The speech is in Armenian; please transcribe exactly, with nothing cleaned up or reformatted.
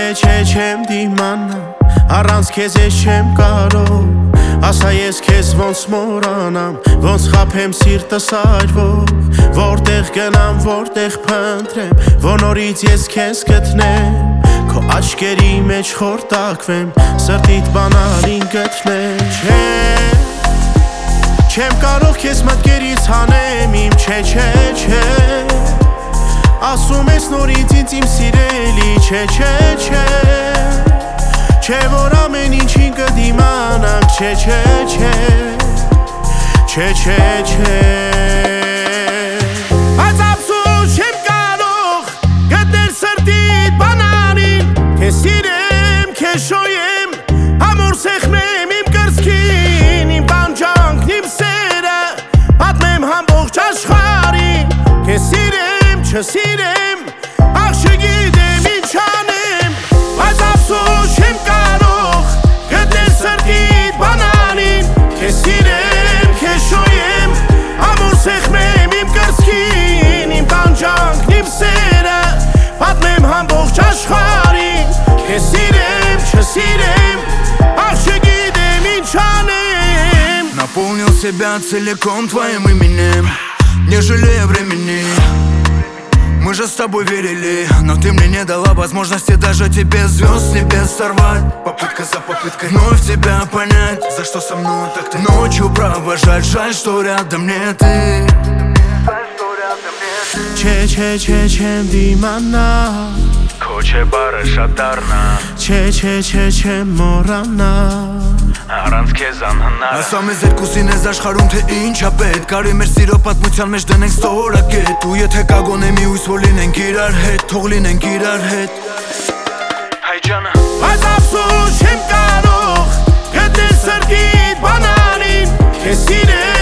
չէ չեմ դիմանա Առանց քեզ ես չեմ կարող Ասա ես քեզ ոնց մորանամ Ոնց խաբեմ սիրտս այրվող Որտեղ գնամ, որտեղ փնտրեմ Ոնորից ես քեզ գտնեմ Քո աչքերի մեջ խորտակվեմ Սրտիդ բանալին գտնեմ Չէ Չեմ կարող քեզ մտքերից հանեմ Իմ չէ չէ չէ Ասում ես նորից ինձ իմ սիրելի Չէ չէ չէ Չէ որ ամեն ինչին կդիմանանք Չէ չէ չէ Չէ չէ չէ Այս ափսոս չեմ կարող Գտնել սրտիդ բանալին Քեզ սիրեմ, քեզ շոյեմ Ամոր սեղմեմ իմ կրծքին Իմ տանջանքն, իմ սերը Պատմեմ ամբողջ աշխարհին Քեզ սիրեմ, չսիրեմ Ախ չգիտեմ ինչ անեմ Այս ափսոս չեմ կարող Գտնել սրտիդ բանալին Քեզ սիրեմ, քեզ շոյեմ Ամոր սեղմեմ իմ կրծքին Իմ տանջանքն, իմ սերը Պատմեմ ամբողջ աշխարհին Քեզ сирем, չսիրեմ Ах, չգիտեմ ինչ անեմ Наполнил себя целиком твоим именем Не жалея времени Мы же с тобой верили Но ты мне не дала возможности Даже тебе звезд с небес сорвать Попытка за попыткой Вновь тебя понять За что со мной так ты Ночью провожать Жаль, что рядом не ты Չէ, չէ, չէ, չեմ դիմանա Քո չէ բարը շատ դառնա Չէ, չէ, չէ, չեմ մոռանա Առանց քեզ անհնար Ասա մեզ երկուսին ես աշխարհում թե ինչ ա պետք Կարի մեր սիրո պատմության մեջ դնենք ստորակետ Ու եթե կա գոնե մի հույս որ լինենք իրար հետ Թող լինենք իրար հետ Հայ ջանը Այս ափսոս չեմ կարող Գտնել սրտիդ բանալին Քեզ սիրեմ